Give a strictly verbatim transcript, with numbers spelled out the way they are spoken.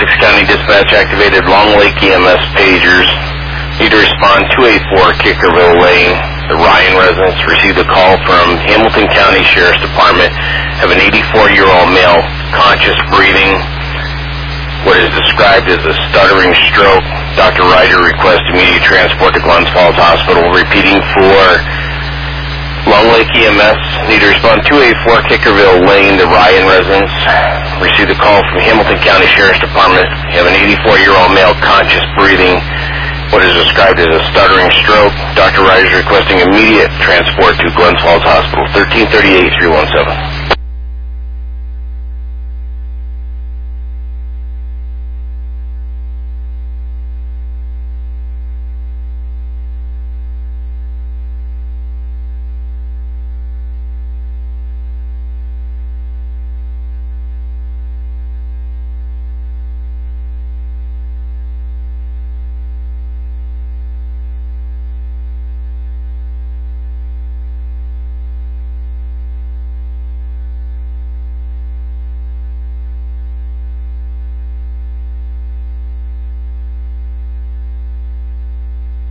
Essex County Dispatch activated Long Lake E M S pagers. Need to respond two eight four Kickerville Lane. The Ryan residents received a call from Hamilton County Sheriff's Department of an eighty-four-year-old male, conscious breathing, what is described as a stuttering stroke. Doctor Ryder requests immediate transport to Glens Falls Hospital. Repeating for Long Lake E M S, need to respond two eight four Kickerville Lane. The Ryan residents received a call from Hamilton County Sheriff's Department of an eighty-four-year-old male, conscious breathing, what is described as a stuttering stroke. Doctor Ryder is requesting immediate transport to Glens Falls Hospital. thirteen thirty-eight three one seven.